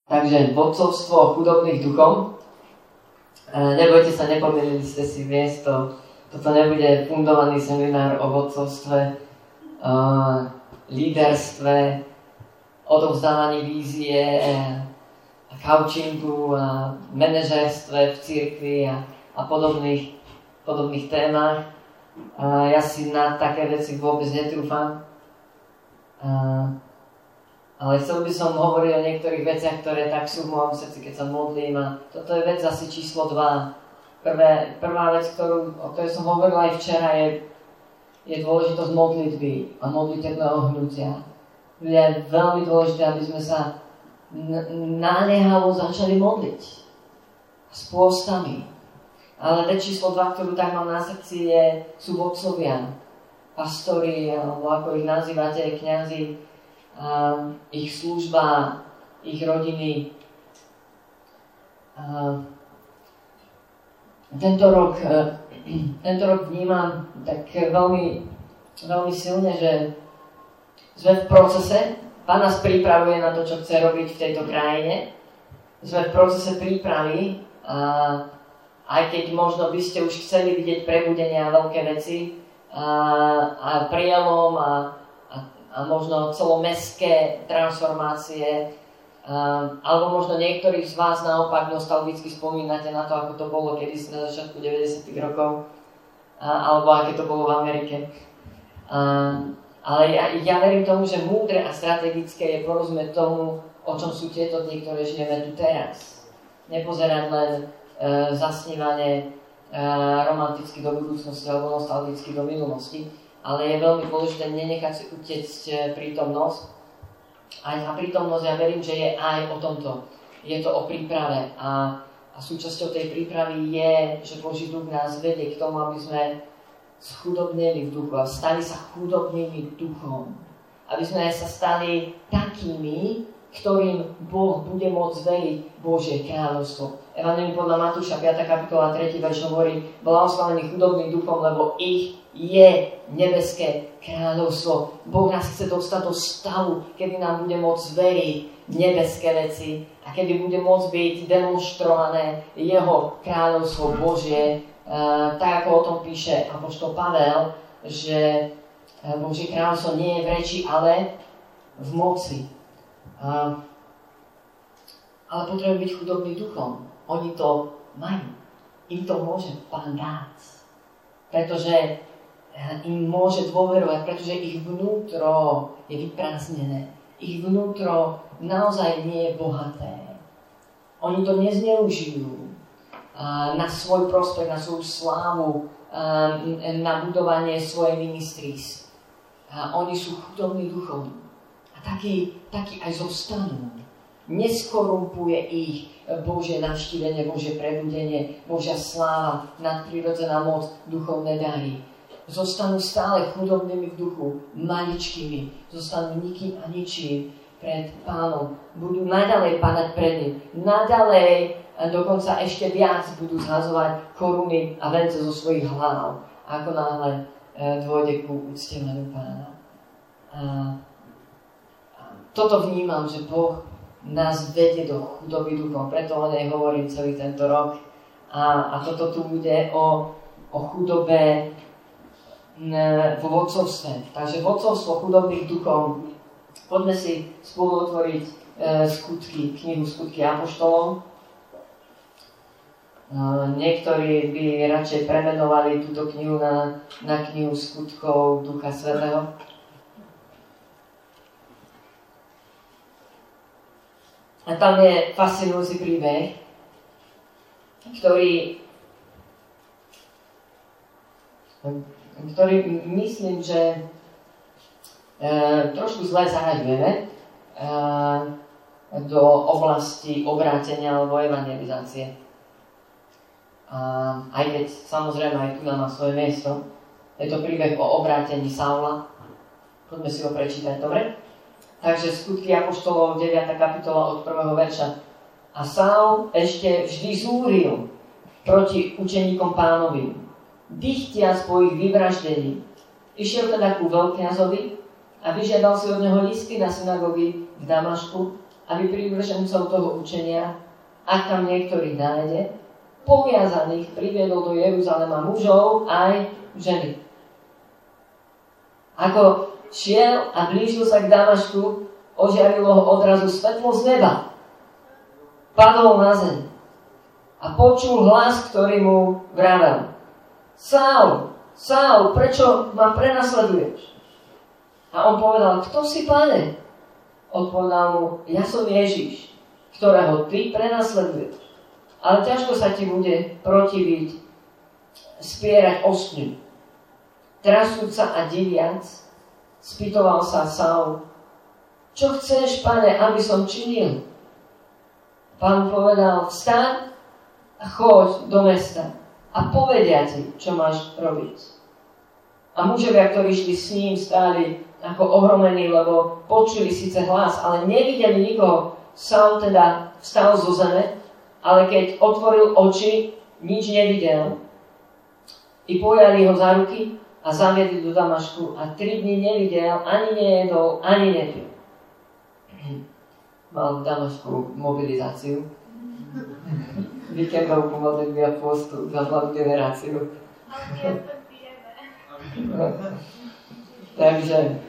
Takže vodcovstvo chudobných duchom. Nebojte sa, nepomýlili ste si miesto. Toto nebude fundovaný seminár o vodcovstve, líderstve, odovzdávaní vízie, coachingu a manažérstve v cirkvi a podobných témach. Ja si na také veci vôbec netrúfam. Ale chcel by som hovoriť o niektorých veciach, ktoré tak sú v mojom srdci, keď sa modlím. A toto je vec asi číslo 2. Prvá vec, o ktorej som hovoril aj včera, je dôležitosť modlitby a modlitebného hnutia. Je veľmi dôležité, aby sme sa naliehavo začali modliť. S pôstami. Ale vec číslo 2, ktorú tak mám na srdci, sú vodcovia. Pastori, alebo ako ich nazývate, kňazi. Ich služba, ich rodiny. Tento rok vnímam tak veľmi, veľmi silne, že sme v procese. Pán nás pripravuje na to, čo chce robiť v tejto krajine. Sme v procese prípravy. Aj keď možno by ste už chceli vidieť prebudenia a veľké veci a prielom a možno celomestské transformácie, alebo možno niektorých z vás naopak nostalgicky spomínate na to, ako to bolo kedysi na začiatku 90. rokov, alebo aké to bolo v Amerike. Ale ja verím tomu, že múdre a strategické je porozumieť tomu, o čom sú tieto dni, ktoré žijeme tu teraz. Nepozerať len zasnívanie romanticky do budúcnosti alebo nostalgicky do minulosti, ale je veľmi dôležité nenechať si utiecť prítomnosť. A prítomnosť, ja verím, že je aj o tomto. Je to o príprave a súčasťou tej prípravy je, že Boží duch nás vedie k tomu, aby sme schudobneli v duchu a stali sa chudobnými duchom. Aby sme sa stali takými, ktorým Boh bude môcť veriť Božie kráľovstvo. Evangelium podľa Matúša, 5. kapitola, 3. verš hovorí: blahoslavení chudobní duchom, lebo ich je nebeské kráľovstvo. Boh nás chce dostať do stavu, kedy nám bude môcť veriť nebeské veci a kedy bude môcť byť demonstrované jeho kráľovstvo Božie, tak ako o tom píše apoštol Pavel, že Božie kráľovstvo nie je v reči, ale v moci. Ale potrebujú byť chudobní duchom. Oni to majú. Im to môže Pán dať. Pretože im môže dôverovať, pretože ich vnútro je vyprázdnené. Ich vnútro naozaj nie je bohaté. Oni to nezneužijú na svoj prospech, na svoju slávu, na budovanie svojej ministries. Oni sú chudobní duchom. A takí aj zostanú. Neskorumpuje ich Božie navštívenie, Božie prebudenie, Božia sláva, nadprirodzená moc, duchovné dary. Zostanú stále chudobnými v duchu, maličkými, zostanú nikým a ničím pred Pánom. Budú naďalej padať pred ním, naďalej dokonca ešte viac budú zhazovať koruny a vence zo svojich hlav, ako náhle dôjde ku uctievaniu Pána. Toto vnímam, že Boh nás vedie do chudoby duchom, preto o nej hovorím celý tento rok. A toto tu bude o chudobe vo vodcovstve. Takže vodcovstvo chudobných duchom. Poďme si spolu otvoriť knihu Skutky apoštolov. Niektorí by radšej premenovali túto knihu na knihu Skutkov Ducha Svätého. A tam je fascinujúci príbeh, ktorý myslím, že trošku zle zahaďujeme do oblasti obrátenia alebo evangelizácie. Aj keď samozrejme aj tu má svoje miesto. Je to príbeh o obrátení Saula. Poďme si ho prečítať, dobre? Takže Skutky apoštolov, 9. kapitola od 1. verša. A Saul ešte vždy zúril proti učeníkom Pánovým, dychtiac po ich vyvraždení. Išiel teda ku veľkňazovi a vyžiadal si od neho listy na synagógy v Damašku, aby prívržencov toho učenia, ak tam niektorý nájde, poviazaných priviedol do Jeruzalema mužov aj ženy. Ako šiel a blížil sa k Damašku, ožiarilo ho odrazu svetlo z neba. Padol na zem a počul hlas, ktorý mu vravel: Saul, Saul, prečo ma prenasleduješ? A on povedal: Kto si, Pane? Odpovedal mu: Ja som Ježiš, ktorého ty prenasleduješ. Ale ťažko sa ti bude protiviť, spierať ostňu. Trasúca a diviac, spýtoval sa Saul: Čo chceš, Pane, aby som činil? Pán povedal: Vstaň a choď do mesta a povedia ti, čo máš robiť. A mužovia, ktorí šli s ním, stáli ako ohromení, lebo počuli síce hlas, ale nevideli nikoho. Saul teda vstal zo zeme, ale keď otvoril oči, nič nevidel. I pojali ho za ruky a zaviedli do Damašku a 3 dni nevidel, ani nejedol, ani nepil. Mal v Damašku mobilizáciu. Víkendovku modlitby a postu za mladú generáciu. Takže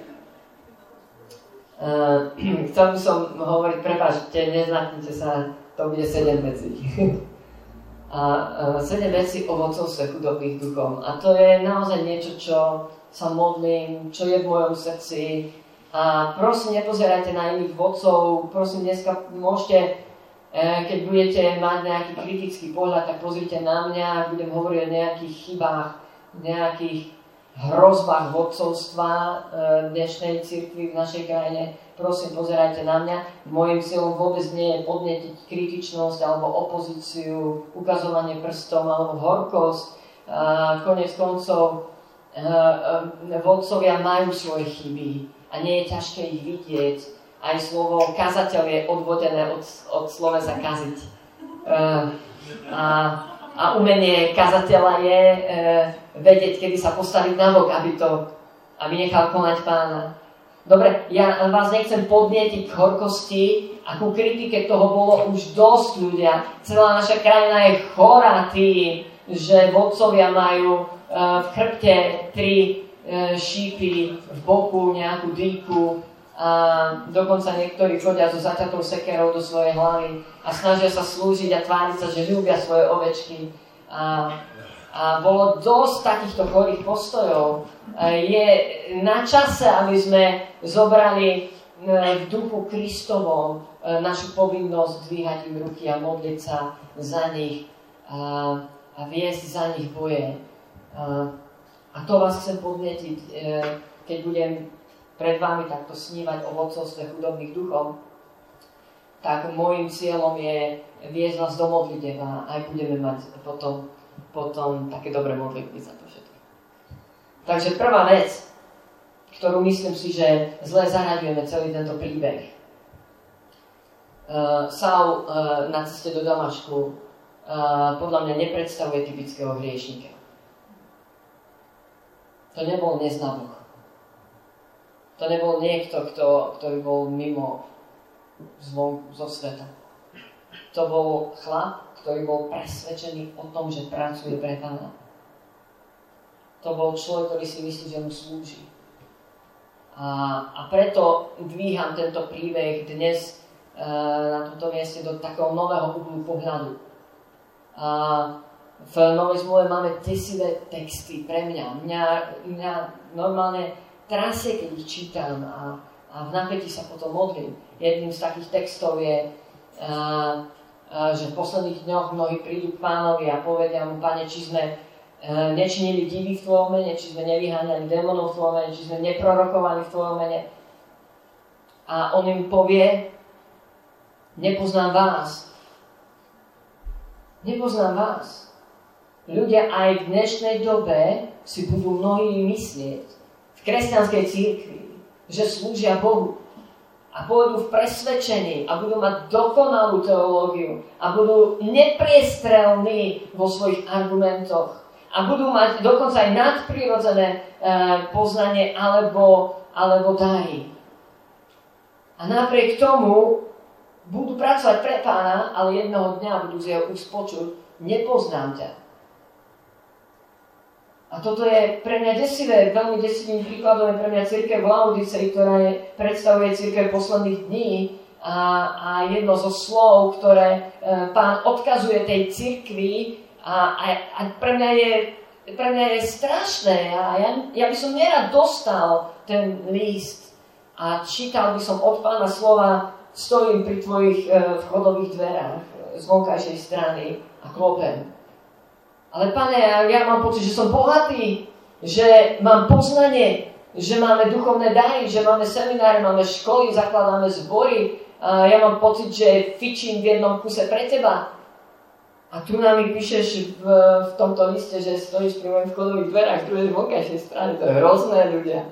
chcel by som hovoriť, prepáčte, neznaknite sa, to bude 7 vecí. A 7 vecí o vodcovstve chudobných duchom. A to je naozaj niečo, čo sa modlím, čo je v mojom srdci. A prosím, nepozerajte na iných vodcov. Prosím, dneska môžete, keď budete mať nejaký kritický pohľad, tak pozrite na mňa, budem hovoriť o nejakých chybách, nejakých hrozbách vodcovstva dnešnej cirkvi v našej krajine. Prosím, pozerajte na mňa. Mojím cieľom vôbec nie je podnetiť kritičnosť alebo opozíciu, ukazovanie prstom alebo horkosť. Koniec koncov, vodcovia majú svoje chyby a nie je ťažké ich vidieť. Aj slovo kazateľ je odvodené od slovesa kaziť. A umenie kazateľa je vedieť, kedy sa postaviť na bok, aby nechal konať Pána. Dobre, ja vás nechcem podnietiť k horkosti a ku kritike, toho bolo už dosť, ľudia. Celá naša krajina je chorá tým, že vodcovia majú v chrbte 3 šípy, v boku nejakú dýku a dokonca niektorí chodia so zaťatou sekerou do svojej hlavy a snažia sa slúžiť a tváriť sa, že ľúbia svoje ovečky. A bolo dosť takýchto chorých postojov. Je na čase, aby sme zobrali v duchu Kristovom našu povinnosť dvíhať im ruky a modliť sa za nich a viesť za nich boje. A to vás chcem podnetiť, keď budem pred vami takto snívať o vodcovstve chudobných duchom, tak môjim cieľom je viesť vás do modlitev a aj budeme mať potom také dobré modlitby za to všetko. Takže prvá vec, ktorú myslím si, že zle zaraďujeme celý tento príbeh. Saul na ceste do Damašku podľa mňa nepredstavuje typického hriešnika. To nebol neznaboch. To nebol niekto, ktorý bol mimo zo sveta. To bol chlap, ktorý bol presvedčený o tom, že pracuje pre Pána. To bol človek, ktorý si myslí, že mu slúži. A preto dvíham tento príbeh dnes na tomto mieste do takého nového uhlu pohľadu. V Novej zmluve máme desivé texty pre mňa. Mňa normálne trasie, keď ich čítam a v napätí sa potom modlím. Jedným z takých textov je, že v posledných dňoch mnohí prídu k Pánovi a povedia mu: Pane, či sme nečinili divy v Tvojom mene, či sme nevyháňali démonov v Tvojom mene, či sme neprorokovali v Tvojom mene. A on im povie: nepoznám vás. Nepoznám vás. Ľudia aj v dnešnej dobe si budú mnohí myslieť v kresťanskej cirkvi, že slúžia Bohu. A pôjdu v presvedčení a budú mať dokonalú teológiu a budú nepriestrelní vo svojich argumentoch a budú mať dokonca aj nadprirodzené poznanie alebo dary. A napriek tomu budú pracovať pre Pána, ale jednoho dňa budú z jeho úst počuť, nepoznám ťa. A toto je pre mňa desivé, veľmi desivým príkladom je pre mňa cirkev v Laodicei, ktorá predstavuje cirkev posledných dní a jedno zo slov, ktoré Pán odkazuje tej cirkvi a pre mňa je strašné a ja by som nerad dostal ten list a čítal by som od Pána slova, stojím pri tvojich vchodových dverách z vonkajšej strany a klopem. Ale Pane, ja mám pocit, že som bohatý, že mám poznanie, že máme duchovné dary, že máme semináre, máme školy, zakladáme zbory. Ja mám pocit, že fičím v jednom kuse pre teba. A tu nám mi píšeš v tomto liste, že stojíš pri mojich vchodových dverách, druhej vonkajšej strany. To je hrozné, ľudia.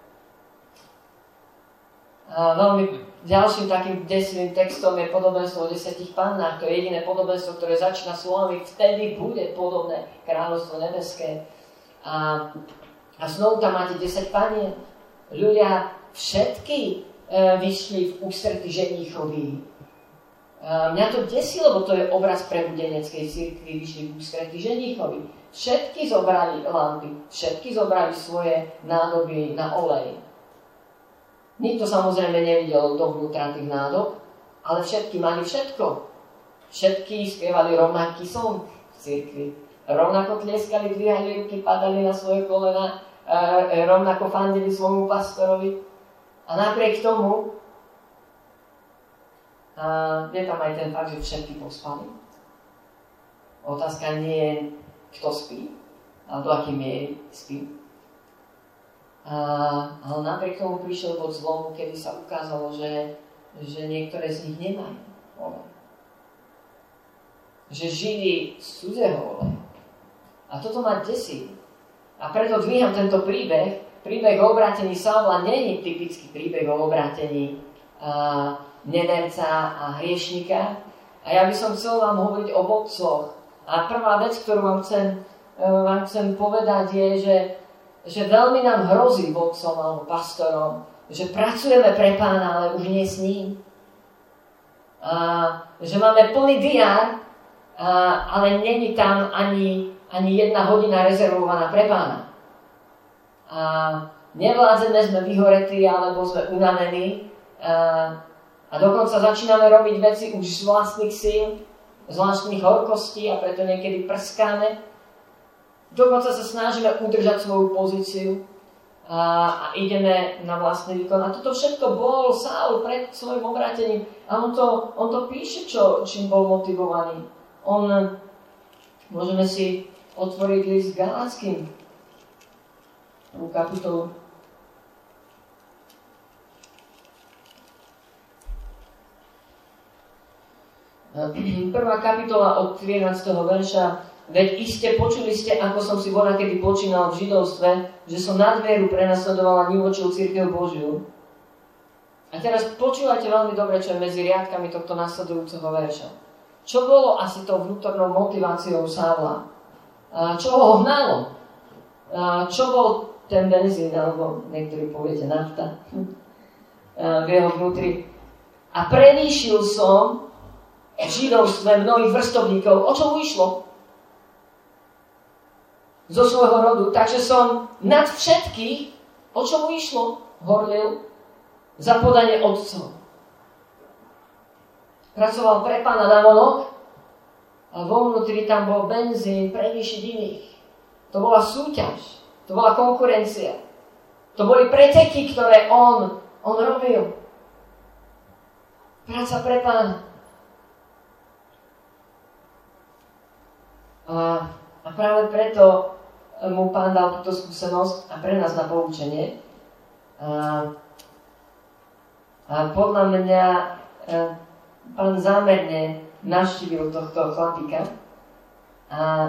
A veľmi ďalším takým desivým textom je podobenstvo o 10 pannách. To je jediné podobenstvo, ktoré začína slovami vtedy bude podobné kráľovstvo nebeské. A znovu tam máte 10 panien. Ľudia všetky vyšli v ústretí ženíchovi. Mňa to desí, lebo to je obraz prebudeneckej cirkvi, vyšli v ústretí ženíchovi. Všetky zobrali lampy, všetky zobrali svoje nádoby na olej. Nikto samozrejme nevidel dovnútra tých nádob, ale všetky mali všetko. Všetky spievali rovnaký song v cirkvi. Rovnako tlieskali, dvíhali ruky, padali na svoje kolena, rovnako fandili svojmu pastorovi. A napriek tomu je tam aj ten fakt, že všetky pospali. Otázka nie je, kto spí, ale do akej miery spí. Ale napriek tomu prišiel bod zlomu, kedy sa ukázalo, že niektoré z nich nemajú olej. Že žili z cudzého oleja. A toto ma desí. A preto dvíham tento príbeh. Príbeh o obrátení Saula nie je typický príbeh o obrátení neverca a hriešnika. A ja by som chcel vám hovoriť o vodcoch. A prvá vec, ktorú vám chcem povedať, je, že veľmi nám hrozí vodcom alebo pastorom, že pracujeme pre Pána, ale už nie s ním. Že máme plný diár, ale není tam ani 1 hodina rezervovaná pre Pána. Nevládzeme, sme vyhoretí alebo sme unavení a dokonca začíname robiť veci už z vlastných síl, z vlastných horkostí a preto niekedy prskáme. Dokonca sa snažíme udržať svoju pozíciu a ideme na vlastný výkon. A toto všetko bol Saul pred svojim obrátením. A on to píše, čím bol motivovaný. Môžeme si otvoriť list Galáckym, prvú kapitolu. Prvá kapitola od 13. verša. Veď iste počuli ste, ako som si kedy počínal v židovstve, že som nad vieru prenasledoval a nivočil cirkev Božiu. A teraz počúvajte veľmi dobre, čo je medzi riadkami tohto nasledujúceho verša. Čo bolo asi tou vnútornou motiváciou Saula? Čo ho hnalo? Čo bol ten benzín, alebo niektorí poviete nafta v jeho vnútri? A prevýšil som v židovstve mnohých vrstovníkov. O čo mu išlo? Zo svojho rodu. Takže som nad všetkých, o čo mu išlo, horlil za podanie otcov. Pracoval pre Pána na vonok, ale vo vnútri tam bol benzín prevýšiť iných. To bola súťaž, to bola konkurencia. To boli preteky, ktoré on robil. Práca pre Pána. A práve preto mu Pán dal túto skúsenosť a pre nás na poučenie. A podľa mňa Pán zámerne navštívil tohto chlapíka a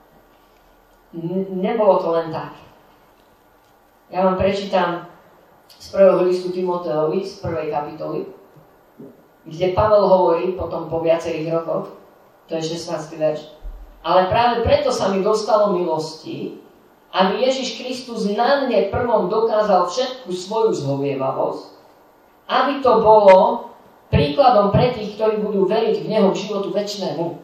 nebolo to len tak. Ja vám prečítam z prvého listu Timoteovi, z 1. kapitoly, kde Pavel hovorí potom po viacerých rokoch, to je 16. verš. Ale práve preto sa mi dostalo milosti, aby Ježiš Kristus na mne prvom dokázal všetku svoju zhovievavosť, aby to bolo príkladom pre tých, ktorí budú veriť v Neho k životu večnému.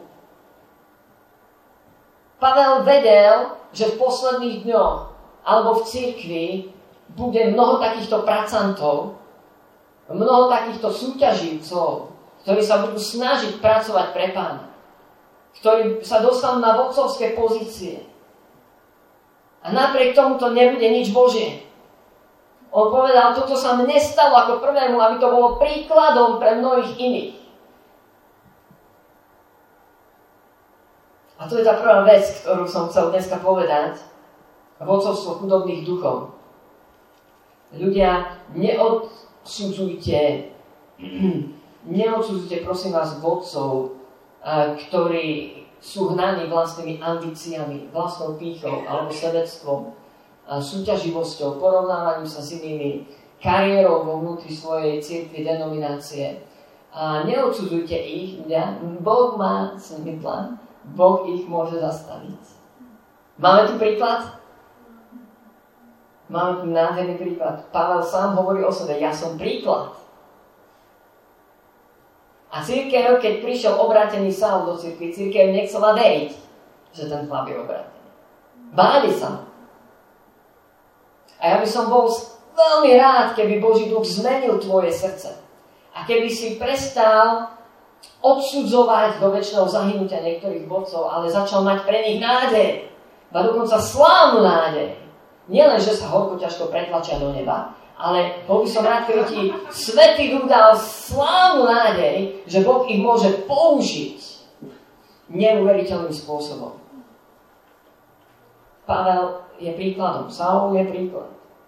Pavel vedel, že v posledných dňoch alebo v cirkvi bude mnoho takýchto pracantov, mnoho takýchto súťaživcov, ktorí sa budú snažiť pracovať pre Pána, ktorí sa dostanú na vodcovské pozície. A napriek tomu to nebude nič Božie. On povedal, toto sa mne stalo ako prvému, aby to bolo príkladom pre mnohých iných. A to je tá prvá vec, ktorú som chcel dneska povedať. Vodcovstvo chudobných duchov. Ľudia, neodsudzujte prosím vás vodcov, ktorí sú hnaní vlastnými ambíciami, vlastnou pýchou alebo sebectvom, súťaživosťou, porovnávaním sa s inými, kariérou vo vnútri svojej cirkvi, denominácie. Neodsudzujte ich, Boh má s nimi plán, Boh ich môže zastaviť. Máme tu príklad? Máme tu nádherný príklad. Pavel sám hovorí o sebe, ja som príklad. A cirkev, keď prišiel obrátený Saul do cirkvi, cirkev nechcela veriť, že ten chlap je obrátený. Báli sa. A ja by som bol veľmi rád, keby Boží duch zmenil tvoje srdce. A keby si prestal odsudzovať do večného zahynutia niektorých vodcov, ale začal mať pre nich nádej. A dokonca slávnu nádej. Nielen, že sa horko ťažko pretlačia do neba, ale bol by som rád, keby ti Svätý Duch dal slávnu nádej, že Boh ich môže použiť neuveriteľným spôsobom. Pavel je príkladom, Saul je príklad.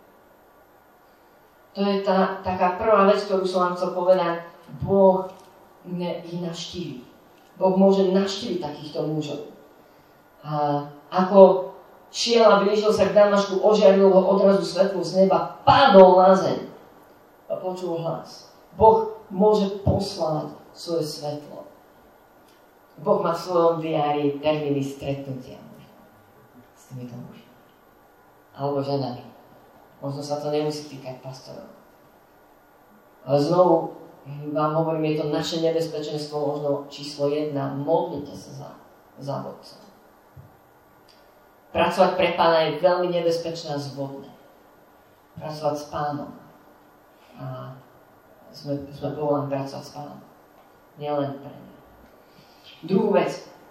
To je tá taká prvá vec, ktorú som vám chcel povedať. Boh ich navštívi. Boh môže navštíviť takýchto mužov. A ako šiel a blížil sa k Damašku, ožiaril ho odrazu svetlo z neba, padol na zem a počul hlas. Boh môže poslať svoje svetlo. Boh má v svojom diári termíny stretnutia s týmito mužmi. Alebo ženami. Možno sa to nemusí týkať pastorov. Ale znovu vám hovorím, je to naše nebezpečenstvo, možno číslo 1. Modlite sa za vodcov. Pracovať pre Pána je veľmi nebezpečné a zvodné. Pracovať s Pánom. A sme povolaní pracovať s Pánom. Nielen pre mňa. Druhú vec.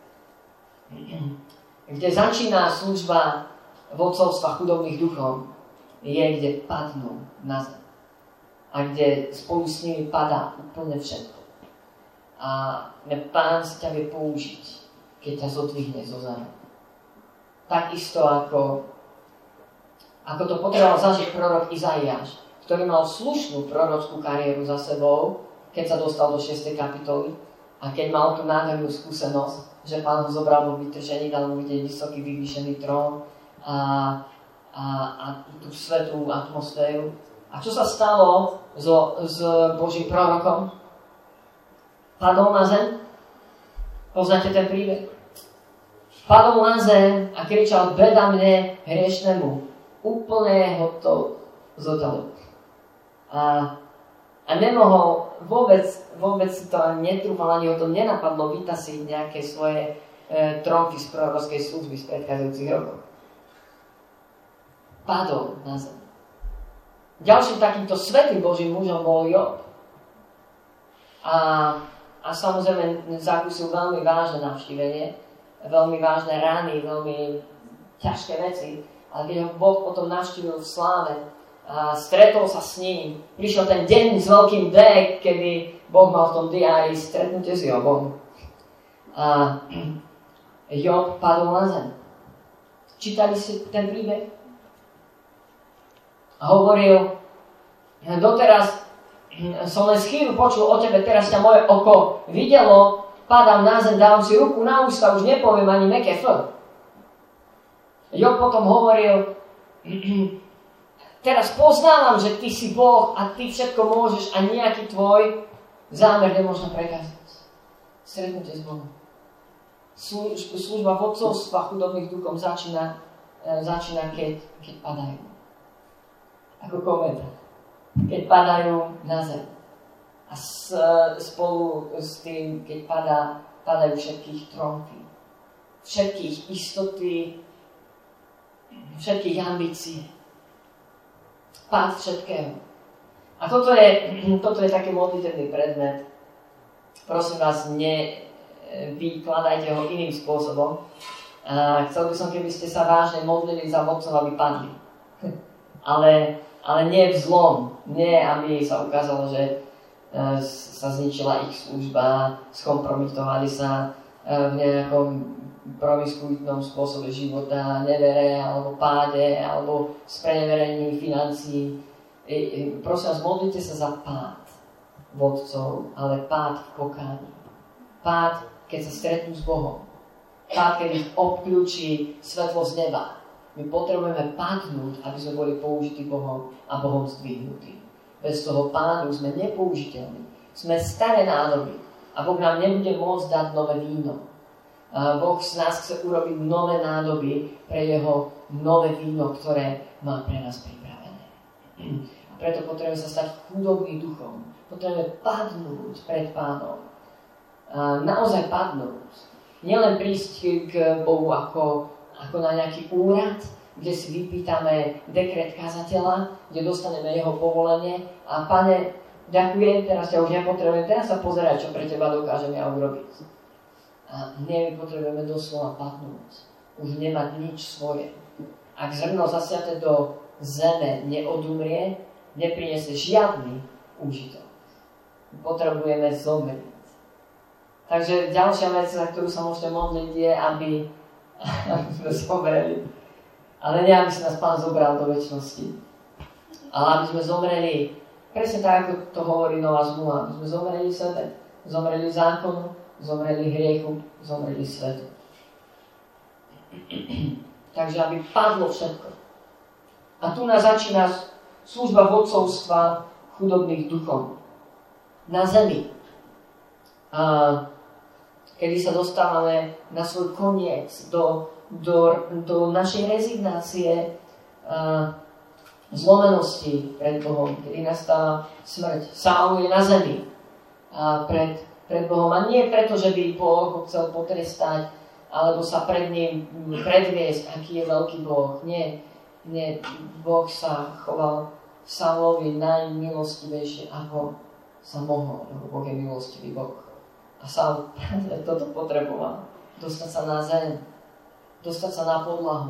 Kde začína služba vodcovstva chudobných duchov, je, kde padnú na zem. A kde spolu s nimi padá úplne všetko. A Pán si ťa vie použiť, keď ťa zodvihne zo zeme. Takisto ako to potreboval zažiť prorok Izaiáš, ktorý mal slušnú prorockú kariéru za sebou, keď sa dostal do 6. kapitoly a keď mal tú nádhernú skúsenosť, že Pán ho zobral vo vytržení, dal mu vidieť vysoký vyvýšený trón a tú svetú atmosféru. A čo sa stalo s Božím prorokom? Padol na zem? Poznáte ten príbeh? Padol na zem a kričal: beda mne, hriešnemu. Úplne ho to zotalo. A nemohol vôbec si to ani netrúfal, ani ho to nenapadlo vytasiť nejaké svoje tromfy z prorockej služby z predchádzajúcich rokov. Padol na zem. Ďalším takýmto svätým Božím mužom bol Job. A samozrejme zakúsil veľmi vážne navštívenie, veľmi vážne rany, veľmi ťažké veci. Ale keď ho Boh potom navštívil v sláve a stretol sa s ním, prišiel ten deň s veľkým D, kedy Boh mal v tom diári stretnutie s Jobom. A Job padol na zem. Čítali si ten príbeh? A hovoril: doteraz som len chvíľu počul o tebe, teraz ťa moje oko videlo, padám na zem, dávam si ruku na ústa, už nepoviem ani meké F. Job potom hovoril: teraz poznávam, že ty si Boh a ty všetko môžeš a nejaký tvoj zámer nemôžno prekázať. Stretnutie s Bohom. Služba vodcovstva chudobných duchom začína, keď padajú. Ako kometa. Keď padajú na zem. A spolu s tým, keď padajú všetkých tromfy, všetkých istoty, všetkých ambícií. Pád všetkého. A toto je taký modlitebný predmet. Prosím vás, nevykladajte ho iným spôsobom. Chcel by som, keby ste sa vážne modlili za vodcov, aby padli. ale nie v zlom. Nie, aby sa ukázalo, že sa zničila ich služba, skompromitovali sa v nejakom promiskuitnom spôsobe života, nevere, alebo páde, alebo spreneverení financií. Prosím vás, modlite sa za pád vodcov, ale pád v pokáni. Pád, keď sa stretnú s Bohom. Pád, keď ich obklúči svetlo z neba. My potrebujeme padnúť, aby sme boli použití Bohom a Bohom zdvihnutí. Bez toho pádu sme nepoužiteľní. Sme staré nádoby a Boh nám nebude môcť dať nové víno. Boh z nás chce urobiť nové nádoby pre jeho nové víno, ktoré má pre nás pripravené. A preto potrebujeme sa stať chudobným duchom. Potrebujeme padnúť pred Pánom. Naozaj padnúť. Nielen prísť k Bohu ako na nejaký úrad, kde si vypýtame dekret kazateľa, kde dostaneme jeho povolenie a Pane, ďakujem, teraz ťa už nepotrebujem, teraz sa pozeraj, čo pre teba dokážem ja urobiť. A nie, my potrebujeme doslova padnúť. Už nemať nič svoje. Ak zrno zasiate do zeme neodumrie, nepriniesie žiadny úžitok. Potrebujeme zomrieť. Takže ďalšia vec, za ktorú sa môžete modliť, je, aby sme zomreli. Ale nie, aby sa nás Pán zobral do večnosti. Ale aby sme zomreli, presne tak, ako to hovorí Nová zmluva, aby sme zomreli sebe, zomreli zákonu, zomreli hriechu, zomreli svetu. Takže aby padlo všetko. A tu nás začína služba vodcovstva chudobných duchom. Na zemi. Kedy sa dostávame na svoj koniec do našej rezignácie, zlomenosti pred Bohom, kedy nastáva smrť. Saul je na zemi pred Bohom. A nie preto, že by Boh ho chcel potrestať, alebo sa pred ním predviesť, aký je veľký Boh. Nie, Boh sa choval Saulovi najmilostivejšie, ako sa mohol, lebo Boh je milostivý Boh. A Saul toto potreboval. Dostať sa na zem, dostať sa na podlahu.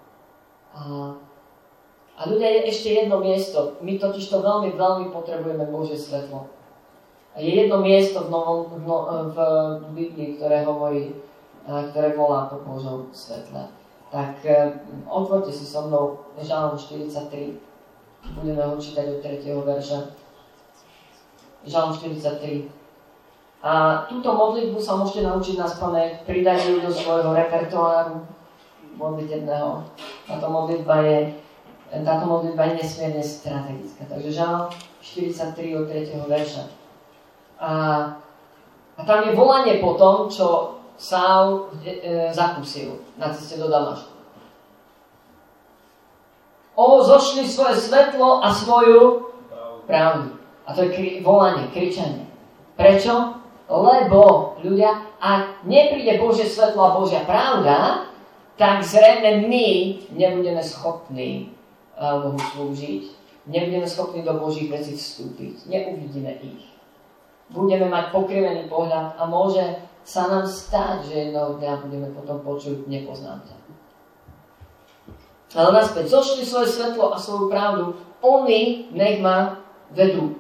A ľudia, je ešte jedno miesto. My totiž to veľmi, veľmi potrebujeme Božie svetlo. A je jedno miesto v Biblii, ktoré hovorí, ktoré volá po Božom svetle. Tak otvorte si so mnou Žalm 43. Budeme ho čítať od 3. verša. Žalm 43. A túto modlitbu sa môžete naučiť na spamäť, pridať ju do svojho repertoáru modlitebného. Táto modlitba je nesmierne strategická. Takže Žalm 43 od 3. verša. A tam je volanie po tom, čo Saul zakúsil na ceste do Damašku. Zošli svoje svetlo a svoju pravdu. A to je volanie, kričanie. Prečo? Lebo, ľudia, ak nepríde Božie svetlo a Božia pravda, tak zrejme my nebudeme schopní Bohu slúžiť, nebudeme schopní do Božích vecí vstúpiť, neuvidíme ich. Budeme mať pokrivený pohľad a môže sa nám stať, že jedného dňa budeme potom počuť, nepoznám ťa. Ale naspäť, zošli svoje svetlo a svoju pravdu, oni nech ma vedú.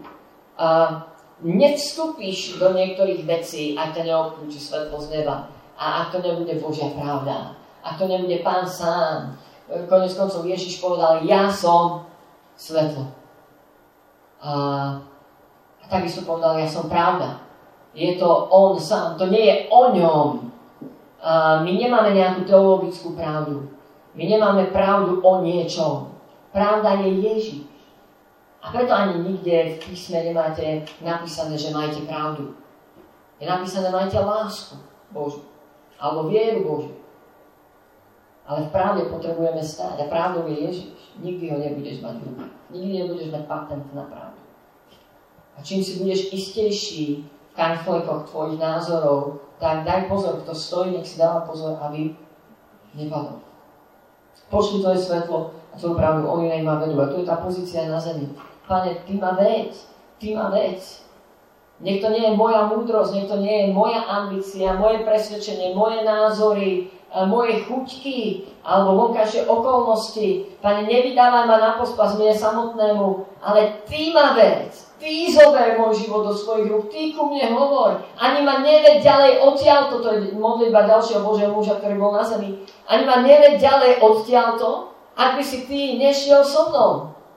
Nevstúpiš do niektorých vecí, ak ťa neobklúči svetlo z neba. A ak to nebude Božia pravda. Ak to nebude Pán sám. Koniec koncov Ježiš povedal, ja som svetlo. A takisto povedal, ja som pravda. Je to on sám, to nie je o ňom. My nemáme nejakú teologickú pravdu. My nemáme pravdu o niečom. Pravda je Ježiš. A preto ani nikde v písme nemáte napísané, že majte pravdu. Je napísané, majte lásku Božiu. Alebo vieru Božiu. Ale v pravde potrebujeme stáť. A pravdou je Ježiš. Nikdy ho nebudeš mať v ruke. Nikdy nebudeš mať patent na pravdu. A čím si budeš istejší v kanflekoch tvojich názorov, tak daj pozor, kto stojí, nech si dáva pozor, aby nepadol. Pošli tvoje svetlo a tvoju pravdu, oni nech ma vedú. A to je tá pozícia na zemi. Pane, ty ma veď. Nech to nie je moja múdrosť, nech to nie je moja ambícia, moje presvedčenie, moje názory, moje chuťky alebo vonkajšie okolnosti. Pane, nevydávaj ma na pospas mne samotnému, ale ty ma veď. Ty zober môj život do svojich rúk, ty ku mne hovor. Ani ma neveď ďalej odtiaľ, toto je modlitba ďalšieho Božieho muža, ktorý bol na zemi. Ani ma neveď ďalej odtiaľto, ak by si ty nešiel so mnou.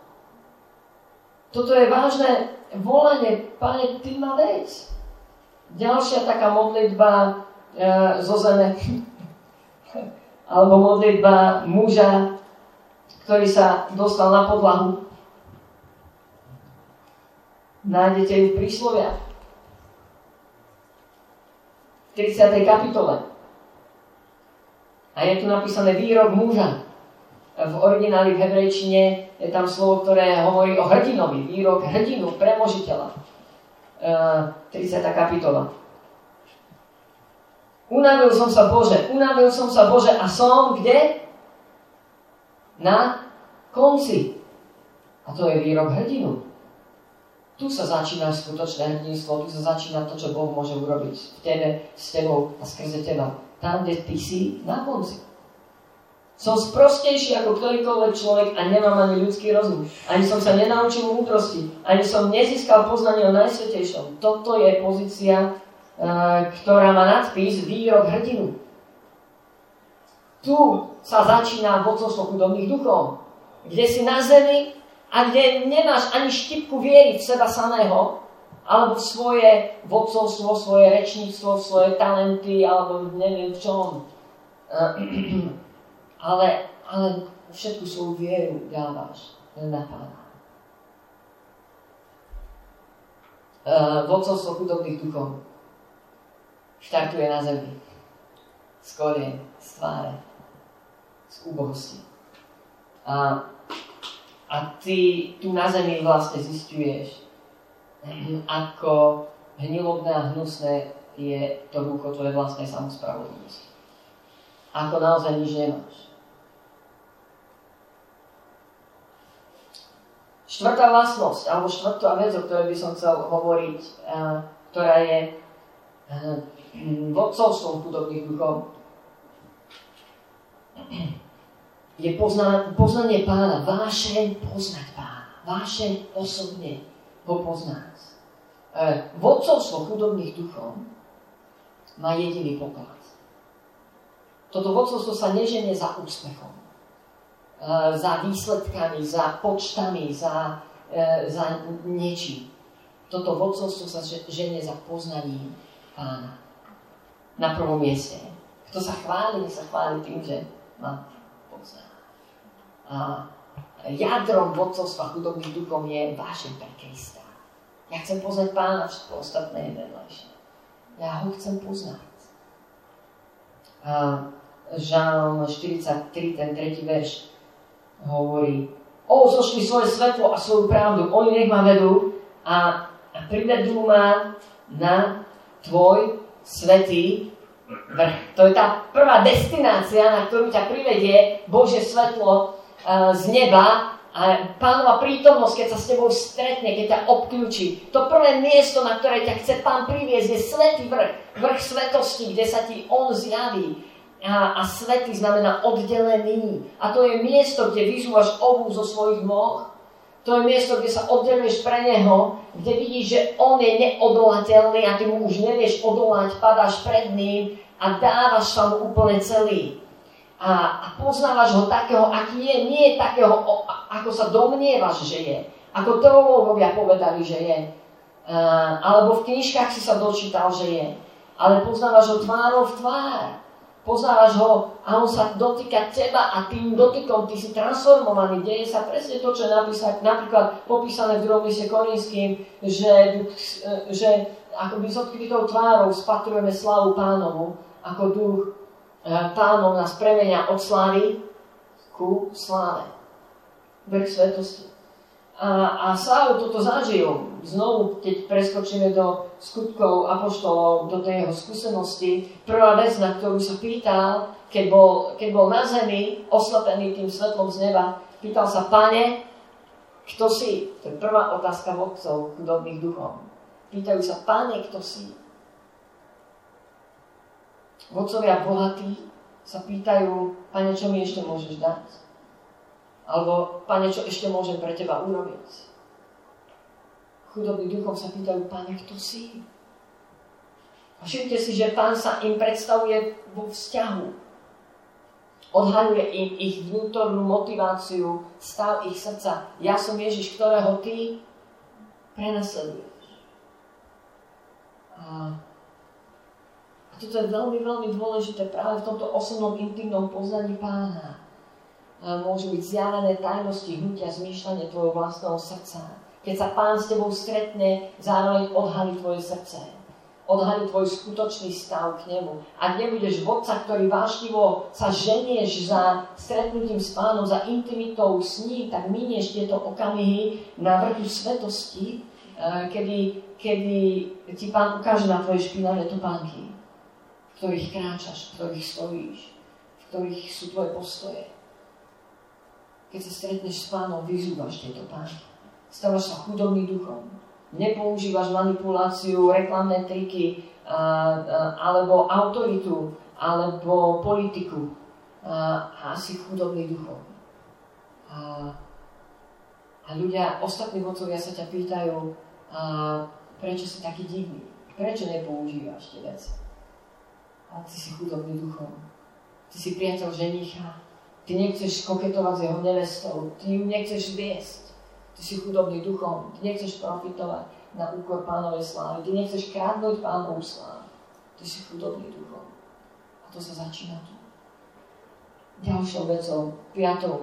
Toto je vážne volanie, Pane, ty ma veď. Ďalšia taká modlitba zo zeme, alebo modlitba muža, ktorý sa dostal na podlahu. Nájdete ju v prísloviach. V 30. kapitole. A je tu napísané výrok muža. V origináli v hebrejčine je tam slovo, ktoré hovorí o hrdinovi. Výrok hrdinu, premožiteľa. 30. kapitola. Unavil som sa Bože a som kde? Na konci. A to je výrok hrdinu. Tu sa začína skutočné hrdinstvo, tu sa začína to, čo Boh môže urobiť v tebe, s tebou a skrze teba. Tam, kde ty si na konci. Som sprostejší ako ktorýkoľvek človek a nemám ani ľudský rozum. Ani som sa nenaučil múdrosti, ani som nezískal poznanie o Najsvätejšom. Toto je pozícia, ktorá má nadpis výrok hrdinu. Tu sa začína vodcovstvo chudobných duchov, kde si na zemi a kde nemáš ani štipku viery v seba samého, alebo v svoje vodcovstvo, svoje rečníctvo, svoje talenty, alebo neviem v čom. Ale všetku svoju vieru dávaš na Pána. Vodcovstvo chudobných duchov štartuje na zemi. Z kolien, z tváre, z úbohosti. A ty tu na zemi vlastne zisťuješ, ako hnilobné a hnusné je to rúcho tvojej vlastnej samospravodlivosti. Ako naozaj nič nemáš. Štvrtá vlastnosť, alebo štvrtá vec, o ktorej by som chcel hovoriť, ktorá je vodcovstvom chudobných duchov, je poznanie Pána, vášeň poznať Pána, vášeň osobne ho poznať. Vodcovstvo chudobných duchov má jediný poklad. Toto vodcovstvo sa neženie za úspechom, za výsledkami, za počtami, za niečím. Toto vodcovstvo sa ženie za poznaním Pána. Na prvom mieste. Kto sa chváli, nech sa chváli tým, že má poznať. A jadrom vodcovstva chudobných duchom je vášeň pre Krista. Ja chcem poznať Pána, všetko ostatné je vedľajšie. Ja ho chcem poznať. A Žalm 43, ten 3. verš hovorí: zošli svoje svetlo a svoju pravdu, oni nech ma vedú a privedú ma na tvoj svätý vrch. To je tá prvá destinácia, na ktorú ťa privedie Božie svetlo z neba a Pánova prítomnosť, keď sa s tebou stretne, keď ťa obklúči. To prvé miesto, na ktoré ťa chce Pán priviesť, je svätý vrch, vrch svetosti, kde sa ti on zjaví. A svätý znamená oddelený. A to je miesto, kde vyzúvaš obu zo svojich nôh. To je miesto, kde sa oddeluješ pre neho, kde vidíš, že on je neodolateľný a ty mu už nevieš odolať, padáš pred ním a dávaš sa mu úplne celý. A poznávaš ho takého, aký je, nie je takého, ako sa domnievaš, že je. Ako teológovia povedali, že je. Alebo v knižkách si sa dočítal, že je. Ale poznávaš ho tvárou v tvár. Poznávaš ho a on sa dotýka teba a tým dotykom ty si transformovaný. Deje sa presne to, čo je napríklad popísané v 2. liste Korinským, že akoby s odkrytou tvárou spatrujeme slávu Pánovu, ako duch Pánov nás premenia od slávy ku sláve. Vrch svetosti. A Saul toto zažil. Znovu, keď preskočíme do skutkov apoštolov, do tej jeho skúsenosti, prvá vec, na ktorú sa pýtal, keď bol na zemi, oslepený tým svetlom z neba, pýtal sa: Pane, kto si? To je prvá otázka vodcov chudobných duchov. Pýtajú sa: Pane, kto si? Vodcovia bohatí sa pýtajú: Pane, čo mi ešte môžeš dať? Alebo: Pane, čo ešte môžem pre teba urobiť? Chudobní duchom sa pýtajú: Pane, kto si? A všimte si, že Pán sa im predstavuje vo vzťahu. Odhaľuje im ich vnútornú motiváciu, stav ich srdca. Ja som Ježiš, ktorého ty prenasleduješ. A toto je veľmi, veľmi dôležité práve v tomto osobnom, intimnom poznaní Pána. Môžu byť zjavené tajnosti hnutia, zmýšľanie tvojho vlastného srdca. Keď sa Pán s tebou stretne, zároveň odhalí tvoje srdce. Odhalí tvoj skutočný stav k nemu. Ak nebudeš vodca, ktorý vášnivo sa ženieš za stretnutím s Pánom, za intimitou s ním, tak minieš tieto okamihy na vrchu svetosti, kedy ti Pán ukáže na tvoje špinavé topánky, v ktorých kráčaš, v ktorých stojíš, v ktorých sú tvoje postoje. Keď sa stretneš s Pánom, vyzúvaš tieto topánky. Stávaš sa chudobný duchom. Nepoužívaš manipuláciu, reklamné triky, alebo autoritu, alebo politiku. A si chudobný duchom. A ľudia, ostatní vodcovia sa ťa pýtajú: prečo si taký divný? Prečo nepoužívaš tie veci? Ale ty si chudobný duchom. Ty si priateľ ženicha. Ty nechceš koketovať s jeho nevestou. Ty ju nechceš viesť. Ty si chudobný duchom. Ty nechceš profitovať na úkor Pánovej slávy. Ty nechceš kradnúť Pánovú slávu. Ty si chudobný duchom. A to sa začína tu. Ďalšou vecou, piatou,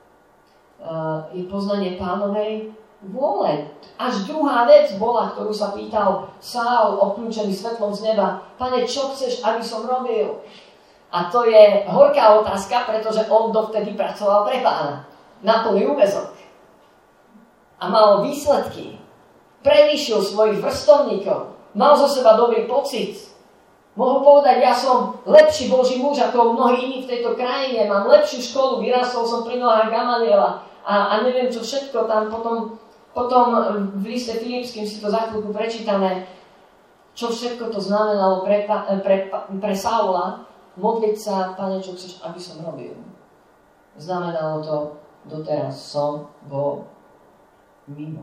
je poznanie Pánovej vôle. Až druhá vec bola, ktorú sa pýtal Saul, obklúčený svetlom z neba: Pane, čo chceš, aby som robil? A to je horká otázka, pretože on dovtedy pracoval pre Pána. Na plný úväzok. A mal výsledky. Prevýšil svojich vrstovníkov. Mal zo seba dobrý pocit. Mohol povedať: ja som lepší Boží muž ako mnohí iní v tejto krajine. Mám lepšiu školu, vyrastol som pri nohách Gamaliela. A neviem čo všetko tam potom v liste Filipským si to za chvíľku prečítame. Čo všetko to znamenalo pre Saula. Modliť sa: Pane, čo chceš, aby som robil? Znamenalo to: doteraz som bol mimo.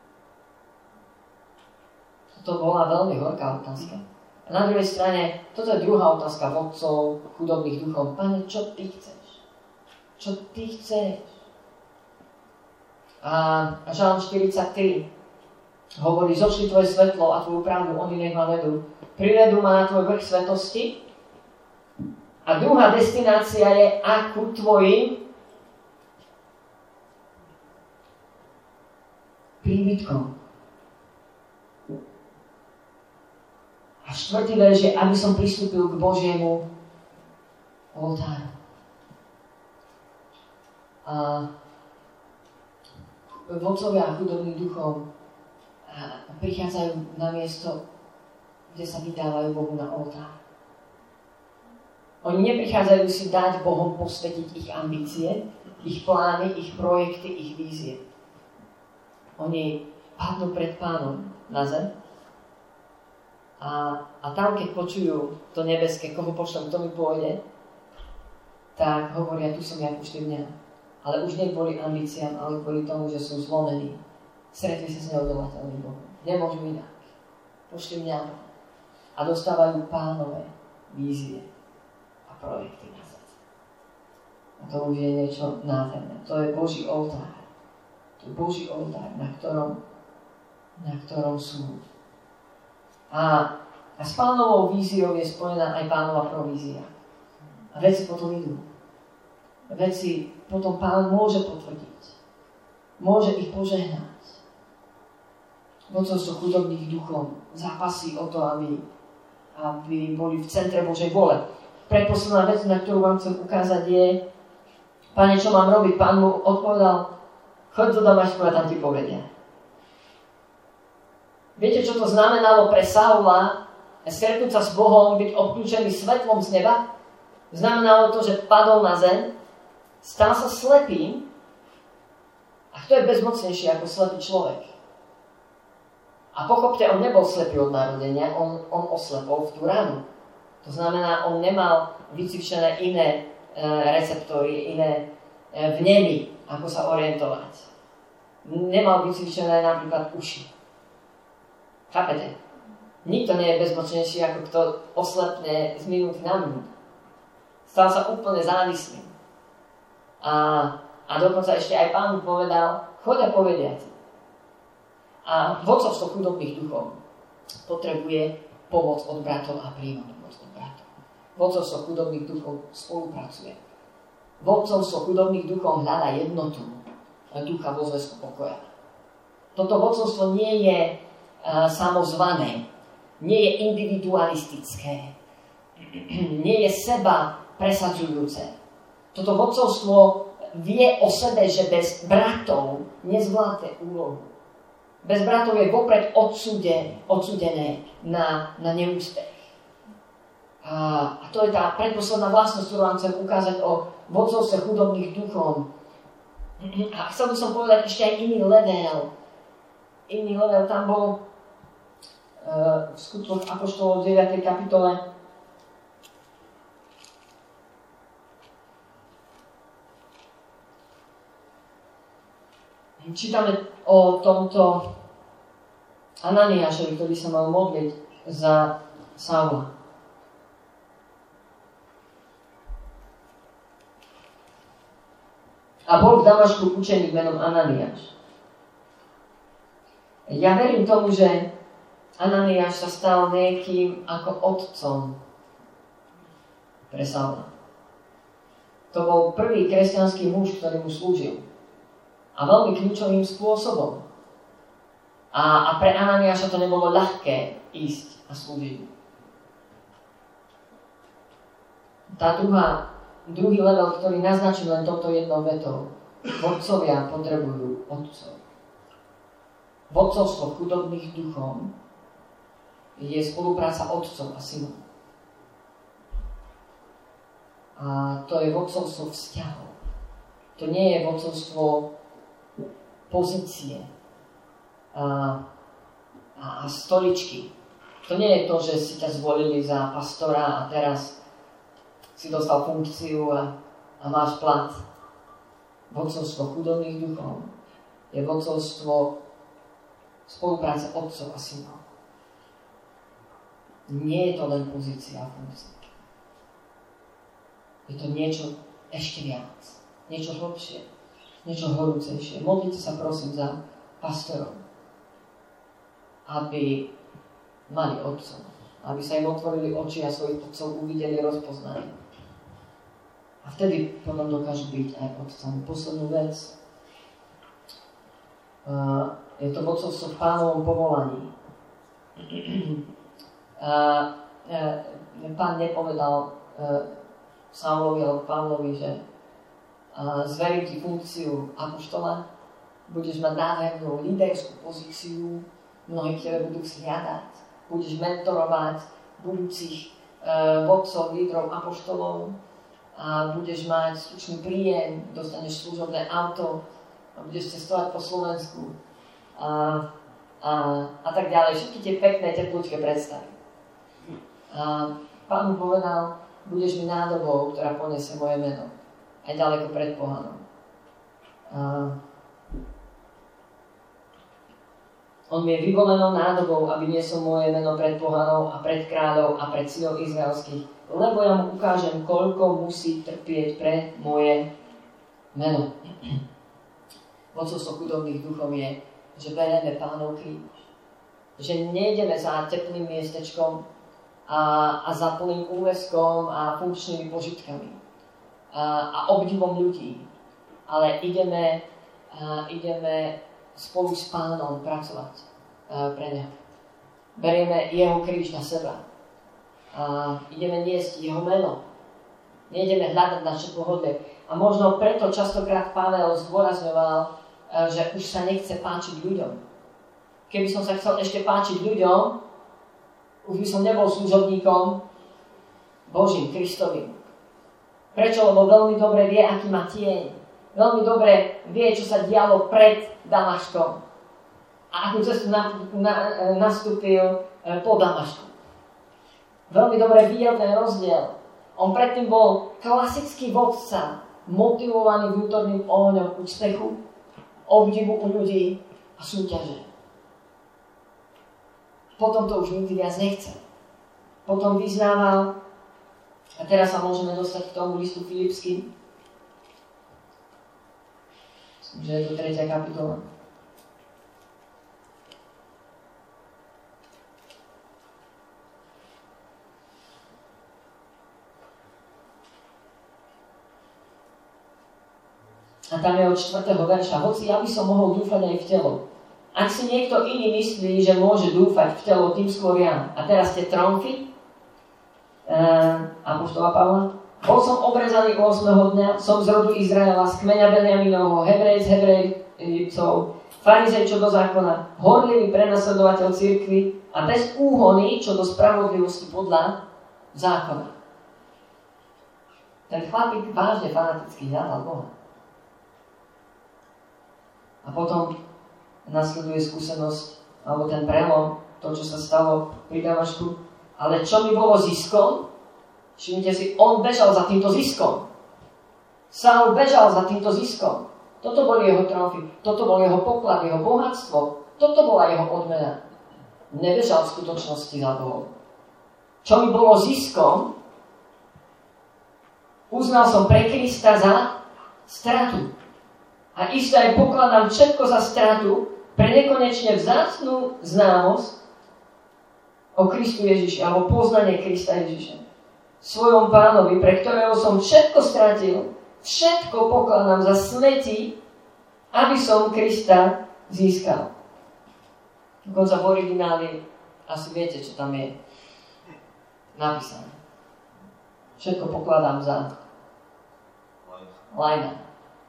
Toto bola veľmi horká otázka. A na druhej strane, toto je druhá otázka vodcov chudobných duchov: Pane, čo ty chceš? Čo ty chceš? A Žalm 43 hovorí: zošli tvoje svetlo a tvoju pravdu, oni nech ma vedú. Privedú ma na tvoj vrch svetosti. A druhá destinácia je ku tvojim príbytkom. A štvrtý verš je: aby som pristúpil k Božiemu oltáru. A vodcovia chudobných duchov prichádzajú na miesto, kde sa vydávajú Bohu na oltár. Oni neprichádzajú si dať Bohom posvetiť ich ambície, ich plány, ich projekty, ich vízie. Oni padnú pred Pánom na zem a tam, keď počujú to nebeské, koho pošlem, kto mi pôjde, tak hovoria: tu som ja, pošli mňa. Ale už nie kvôli ambíciám, ale kvôli tomu, že sú zlomení. Stretli sa s neodolateľným Bohom. Nemôžu inak. Pošli mňa. A dostávajú Pánové vízie a projekty na srdce. A to už je niečo nádherné. To je Boží oltár. To je Boží oltár, na ktorom sú. A s Pánovou víziou je spojená aj Pánova provízia. A veci potom idú. Veci potom Pán môže potvrdiť. Môže ich požehnať. Vodcovstvo chudobných duchov zápasí o to, aby boli v centre Božej vôle. Predposledná vec, na ktorú vám chcem ukázať, je: Pane, čo mám robiť? Pán mu odpovedal: choď do Damašku a tam ti povedia. Viete, čo to znamenalo pre Saula stretnúť sa s Bohom, byť obklúčený svetlom z neba? Znamenalo to, že padol na zem, stal sa slepým. A kto je bezmocnejší ako slepý človek? A pochopte, on nebol slepý od narodenia, on oslepol v tú ránu. To znamená, on nemal vycvičené iné receptory, iné vnemy, ako sa orientovať. Nemal vycvičené napríklad uši. Chápete? Nikto nie je bezmocnejší, ako kto oslepne z minúty na minútu. Stal sa úplne závislým. A dokonca ešte aj Pán povedal, choď a povedia ti. A vodcovstvo chudobných duchov potrebuje pomoc od bratov a príjma pomoc od bratov. Vodcovstvo chudobných duchov spolupracuje. Vodcovstvo chudobných duchov hľadá jednotu ducha vo zväzku pokoja. Toto vodcovstvo nie je samozvané, nie je individualistické, nie je seba presadzujúce. Toto vodcovstvo vie o sebe, že bez bratov nezvládne úlohu. Bez bratov je vopred odsúdené na neúspech. A to je tá predposledná vlastnosť, ktorú vám chcem ukázať o vodcovstve chudobných duchom. A chcel by som povedať ešte aj iný level. Iný level tam bol v Skutkoch apoštolov 9. kapitole. Čítame o tomto Ananiášovi, ktorý sa mal modliť za Saula. A bol v Damašku učeník menom Ananiáš. Ja verím tomu, že Ananiáš sa stal niekým ako otcom pre Saula. To bol prvý kresťanský muž, ktorý mu slúžil. A veľmi kľúčovým spôsobom. A pre Ananiáša to nebolo ľahké ísť a slúžiť. Druhý level, ktorý naznačil len toto jednou vetou. Vodcovia potrebujú otcov. Vodcovstvo chudobných duchom je spolupráca otcov a synov. A to je vodcovstvo vzťahov. To nie je vodcovstvo pozície a stoličky. To nie je to, že si ťa zvolili za pastora a teraz si dostal funkciu a máš plat. Vodcovstvo chudobných duchov je vodcovstvo spolupráce otcov a synov. Nie je to len pozícia a funkcia. Je to niečo ešte viac. Niečo hlbšie. Niečo horúcejšie. Modlite sa prosím za pastorov, aby mali otcov. Aby sa im otvorili oči a svojich otcov uvideli, rozpoznali. A vtedy potom dokážu byť aj otcami. Poslednú vec. Je to vodcovstvo v Pánovom povolaní. Pán nepovedal Saulovi alebo Pavlovi, že zverím ti funkciu apoštola, budeš mať nádhernú líderskú pozíciu, mnohí k tebe budú vzhľadať, budeš mentorovať budúcich vodcov, lídrov, apoštolov a budeš mať slušný príjem, dostaneš služobné auto a budeš cestovať po Slovensku a tak ďalej. Všetky tie pekné, teplúčké predstavy. A Pán mu povedal, budeš mi nádobou, ktorá poniesie moje meno. Aj ďaleko pred pohanom. On mi je vyvolenou nádobou, aby niesol moje meno pred pohanou a pred kráľov a pred synov izraelských, lebo ja mu ukážem, koľko musí trpieť pre moje meno. Vodcovstvo chudobných duchom je, že bereme Pánov kríž. Že nejdeme za teplým miestečkom a za plným úväzkom a funkčnými požitkami a obdivom ľudí. Ale ideme spolu s Pánom pracovať pre Neho. Berieme Jeho kríž na seba. A ideme niesť Jeho meno. Nejdeme hľadať naše pohodlie. A možno preto častokrát Pavel zdôrazňoval že už sa nechce páčiť ľuďom. Keby som sa chcel ešte páčiť ľuďom, už by som nebol služobníkom Božím, Kristovým. Prečo? Lebo veľmi dobre vie, aký má tieň. Veľmi dobre vie, čo sa dialo pred Damaškom. A akú cestu nastúpil po Damašku. Veľmi dobre videl ten rozdiel. On predtým bol klasický vodca, motivovaný vnútorným ohňom úspechu, obdivu u ľudí a súťaže. Potom to už nikdy viac nechcel. Potom vyznával, a teraz sa môžeme dostať k tomu listu Filipským, že je to 3. kapitola. A tam je od 4. verša. Hoci ja by som mohol dúfať aj v telo. Ak si niekto iný myslí, že môže dúfať v telo, tým skôr ja. A teraz tie tromfy apoštola Pavla. Bol som obrezaný 8. dňa, som z rodu Izraela, z kmeňa Benjaminovho, Hebrej z Hebrejcov, farizej čo do zákona, horlivý prenasledovateľ cirkvi a bez úhony čo do spravodlivosti podľa zákona. Ten chlapík vážne fanaticky hľadal Boha. A potom nasleduje skúsenosť, alebo ten prelom, to, čo sa stalo pri Damašku. Ale čo mi bolo ziskom? Všimnite si, on bežal za týmto ziskom. Saul bežal za týmto ziskom. Toto boli jeho trofy, toto bol jeho poklad, jeho bohatstvo. Toto bola jeho odmena. Nebežal v skutočnosti za Bohom. Čo mi bolo ziskom? Uznal som pre Krista za stratu. A isto aj pokladám všetko za stratu pre nekonečne vzácnu známosť o Kristu Ježiši, alebo poznanie Krista Ježiša. Svojom Pánovi, pre ktorého som všetko stratil, všetko pokladám za smeti, aby som Krista získal. Dokonca v origináli asi viete, čo tam je napísané. Všetko pokladám za lajna.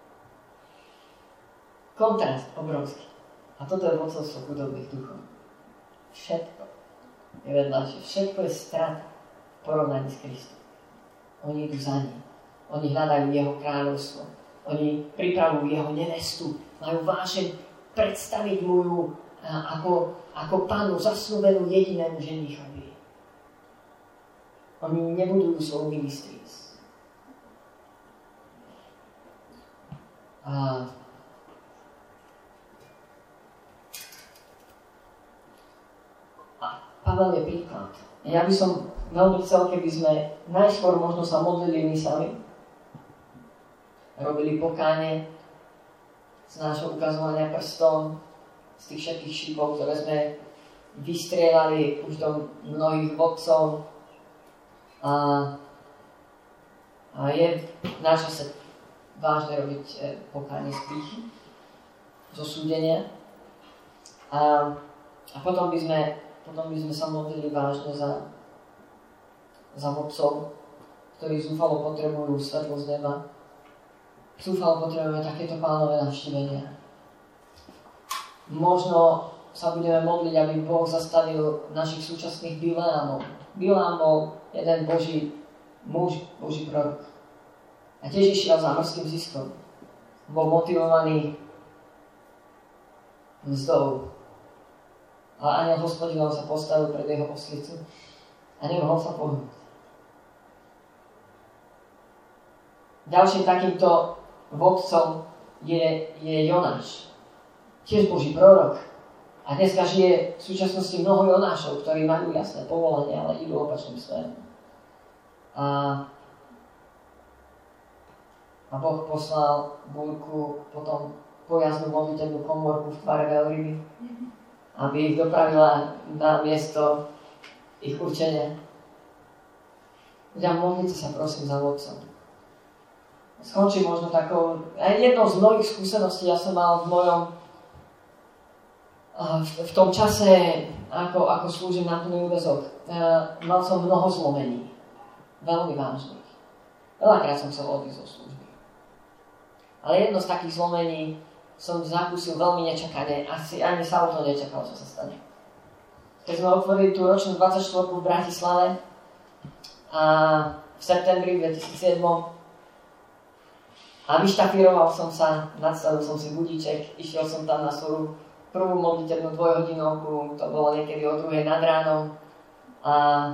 Kontrast obrovský. A toto je vodcovstvo chudobných duchov. Všetko je vedľajšie. Všetko je strata v porovnaní s Kristom. Oni idú za ním. Oni hľadajú jeho kráľovstvo. Oni pripravujú jeho nevestu. Majú vášeň predstaviť mu ju ako pánu zasnúbenú jedinému ženichovi. Oni nebudujú svoju ministries. A Pavel je príklad. Ja by som veľmi chcel, keby sme najskôr možno sa modlili my sami, robili pokánie z nášho ukazovania prstom, z tých všetkých šípov, ktoré sme vystrieľali už do mnohých vodcov. A je na čase vážne robiť pokánie z pýchy, zo súdenia. A potom by sme sa modlili vážne za vodcov, ktorí zúfalo potrebujú svetlo z neba. Zúfalo potrebujeme takéto Pánové navštívenia. Možno sa budeme modliť, aby Boh zastavil našich súčasných Bileámov. Bileám bol jeden Boží muž, Boží prorok. A tiež išiel za mrzkým ziskom. Bol motivovaný mzdou. A aniel Hospodinov sa postavil pred jeho oslicu a nemohol sa pohnúť. Ďalším takýmto vodcom je Jonáš. Tiež Boží prorok. A dneska žije v súčasnosti mnoho Jonášov, ktorí majú jasné povolanie, ale idú opačným smerom. A Boh poslal búrku, potom pojazdnú modlitebnú komórku v tvare veľryby, aby ich dopravila na miesto ich určenia. Ľudia, modlite sa prosím za vodcom. Skončím možno takou, aj jednou z mnohých skúseností ja som mal v tom čase, ako slúžim na plný úväzok. Mal som mnoho zlomení. Veľmi vážnych. Veľakrát som chcel odísť zo služby. Ale jedno z takých zlomení som zakúsil veľmi nečakane. Asi ani sa o to nečakal, čo sa stane. Keď sme otvorili tú ročnú 24 v Bratislave a v septembri 2007 a vyštafíroval som sa, nadstavil som si budíček, išiel som tam na svoju prvú modlitebnú dvojhodinovku, to bolo niekedy o 2:00 nad ránom a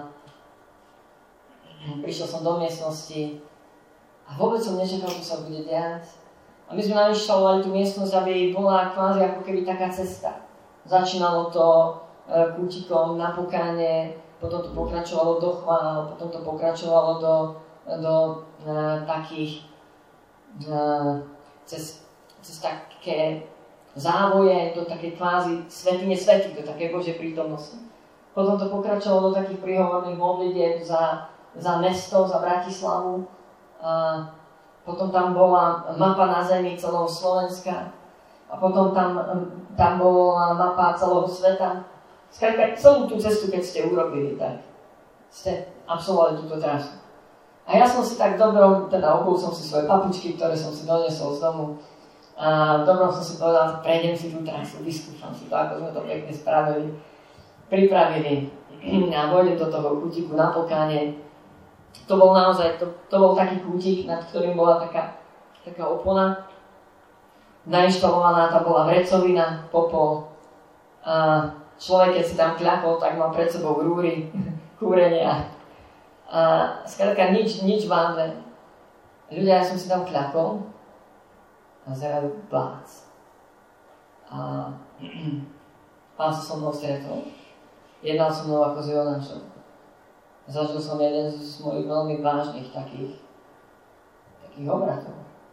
prišiel som do miestnosti a vôbec som nečakal, čo sa bude diať. A my sme nainštalovali tú miestnosť, aby bola kvázi ako keby taká cesta. Začínalo to kútikom na pokánie, potom to pokračovalo do chvál, potom to pokračovalo do takých cez také závoje, do také kvázi svätyne svätých, do také Božej prítomnosti. Potom to pokračovalo do takých príhovorných modlitieb za mesto, za Bratislavu. A potom tam bola mapa na zemi celého Slovenska. A potom tam bola mapa celého sveta. Skrátka, celú tú cestu, keď ste urobili, tak ste absolvovali túto trasu. A ja som si tak dobrom, teda obul som si svoje papučky, ktoré som si doniesol z domu. A dobrom som si povedal, prejdem si tú trasu, vyskúšam si to, ako sme to pekne spravili, pripravili. A vojdem do toho kútiku na pokánie. To bol naozaj, to bol taký kútik, nad ktorým bola taká opona. Nainštalovaná tam bola vrecovina, popol. A človek, keď si tam kľakol, tak mal pred sebou rúry, kúrenia. A skrátka nič vážne. Ľudia, ja som si tam kľakol a zrazu blác. A pán sa so mnou stretol. Jednal so mnou ako s Jonášom. Zažil som jeden z mojich veľmi vážnych takých obratov.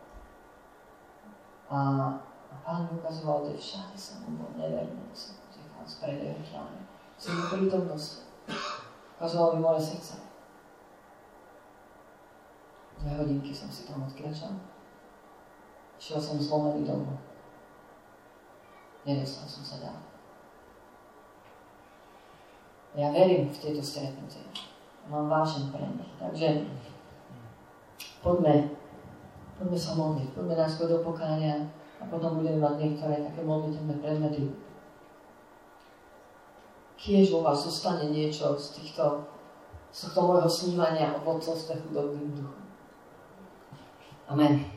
A pán mi ukazoval, že všade som bol neverný, som potekal z predejho tváre. Som v prítomnosti. Ukazoval mi moje srdce. 2 hodinky som si tam odkračal. Šiel som zlomený domov. Nedostal som sa ďalej. Ja verím v tieto stretnutie. Mám vášeň pre nich. Takže poďme sa modliť. Poďme najskôr do pokánia a potom budeme mať niektoré také modlitevné predmety. Kiež vo vás zostane niečo z tohto môjho snívania o vodcovstve chudobným duchom. Amen.